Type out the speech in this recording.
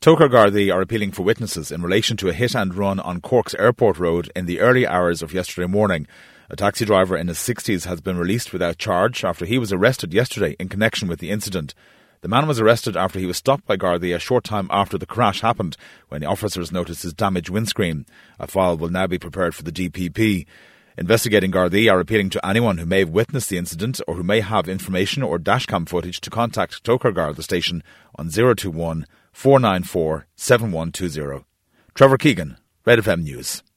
Togher Gardaí are appealing for witnesses in relation to a hit and run on Cork's Airport Road in the early hours of yesterday morning. A taxi driver in his 60s has been released without charge after he was arrested yesterday in connection with the incident. The man was arrested after he was stopped by Gardaí a short time after the crash happened, when the officers noticed his damaged windscreen. A file will now be prepared for the DPP. Investigating Gardaí are appealing to anyone who may have witnessed the incident or who may have information or dashcam footage to contact Togher Garda station on 021 494 7120. Trevor Keegan, Red FM News.